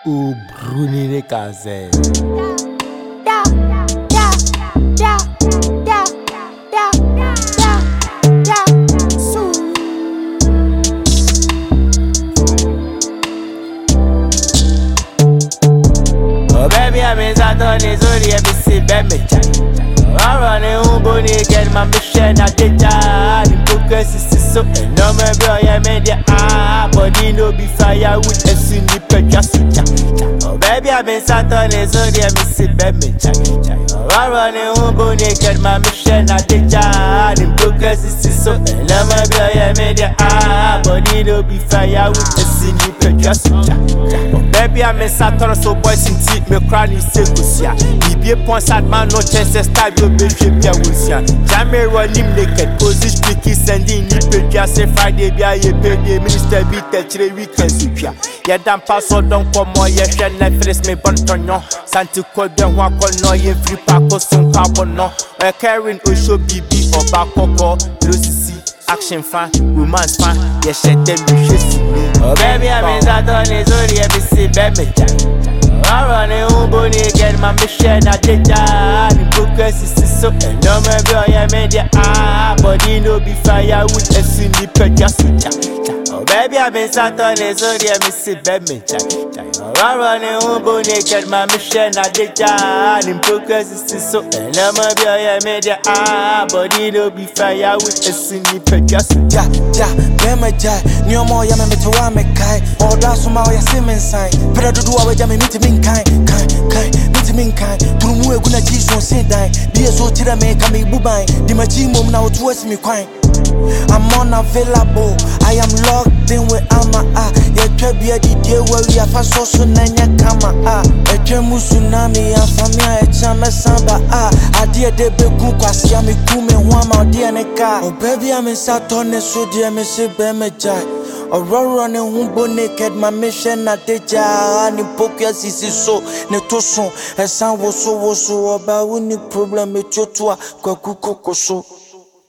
O Bruni Kaze. Oh baby, I'm in Saturday, so the MC baby. I'm running home, bonnie, get my mission. I did that. The focus is so no me boy, I made the body no be fire with a sniper just. Oh baby, I'm in Saturday, so the MC baby. I'm running home, bonnie, get my mission. I did that. The focus is so no me boy, I made the body no be fire with a sniper just. Baby, I'm in Saturday, so boys in teeth, me crying, you say, Gusia. Be a point, sad man, no chances, type your baby, be a Wilson. Jammy running naked, position, picky, sending you pay, just say Friday, be a pay, minister, be touch the weekends, you pia. Yeah, damn pass or don't come more, yes, and Netflix, me bontonio. Santi called them walk on no, ye free pack or some carbon, no. A carrying Osho BB or back or Lucy. Action fan, romance fan, yes, shit them you see. Oh baby, I'm in Saturday, so the MC baby. I'm running home, bonnie, get my mission. I did that. The focus is so no me boy, I made the body no be fire with a sniper just. Oh baby, I'm in Saturday, so the MC baby. I'm running home, bonnie, get my mission. I did that. The focus is so no me boy, I made the body no be fire with a sniper just. Ja, bema jai, niyo mo ya me to wa me kai. Oda suma o ya simen sign. Pera dudu wa ja me meet me kai. Meet me kai. Turumu egu na jiso sendai. Biye so tira me ka me bubai. Di ma jimo na o tuwa mi kwai. I'm unavailable. I am locked in with Ama. Yeah, trebia di dear where we have a social nanya kama. Echemu tsunami and famia echame samba. I dear de beku kwasi ami kume wama dear neka. Oh baby, I'm in Saturday, so dear me say beme jai. Running humbo naked, my mission at the jar. Ni pokias is so netoson. A sound was so about any problem with your tour. Kwaku so.